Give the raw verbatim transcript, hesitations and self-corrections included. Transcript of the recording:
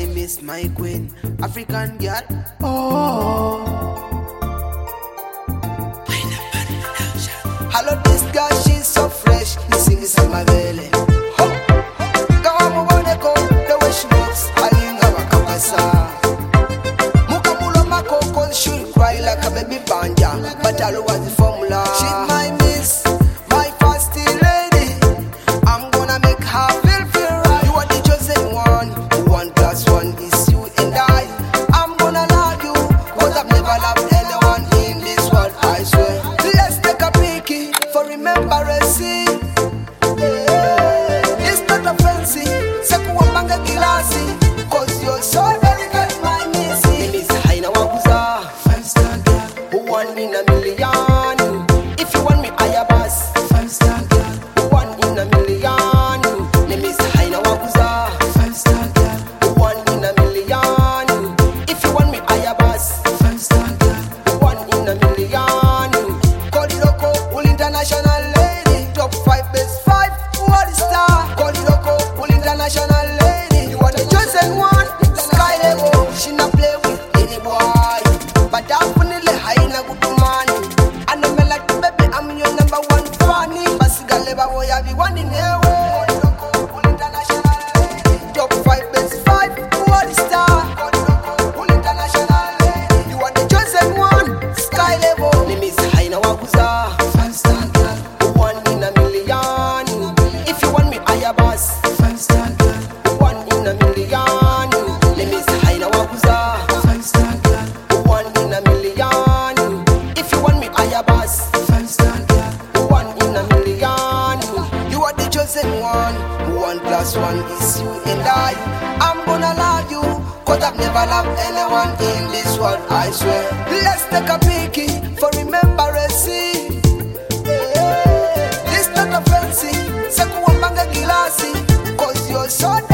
my miss, my queen, African girl. Oh, hello, this girl, she's so fresh. You sing this in my belly. Go on, move on, go. The way she walks, I ain't got a capasa. Muka mulo mako, cause she'll cry like a baby banja. But I know what the formula. She's my miss, my first lady. I'm gonna make her feel feel right. You are the chosen one. One plus one is you and I. I'm gonna love you, cause I've never loved anyone in this world, I swear. Let's take a picky for remembrance. Yeah. It's not a fancy, sekuwa manga kilasi, cause you're so very good, my missy. Name is Haina Waguza, five star girl, one in a million. If you want me, I have us, five star girl, one in a million. Name is Haina Waguza, five star girl, one in a million. If you want me, I have us, five star girl, one in a million. Cody Loco, all international lady, top five best five, what is star? Cody Loco, all international lady, you are the chosen one. Sky level, she not play with any boy, but definitely Haina good man. I know me like the baby, I'm your number one funny. Basiga leva boy, I be one in here. Cody Loco, all international lady, top five best five, what is star? Cody Loco, all international lady, you are the chosen one. Sky level, name is Haina Waguza, five star girl, one in a million. If you want me, I have us, five star girl, one in a million. Name is Haina Waguza, five star girl, one in a million. If you want me, I have us, five star girl, one in a million. You are the chosen one. One plus one is you and I. I'm gonna love you, cause I've never loved anyone in this world, I swear. Let's take a picky for remembrance. Yeah. This not a fancy, sekuwa mbanga kilasi, cause you're so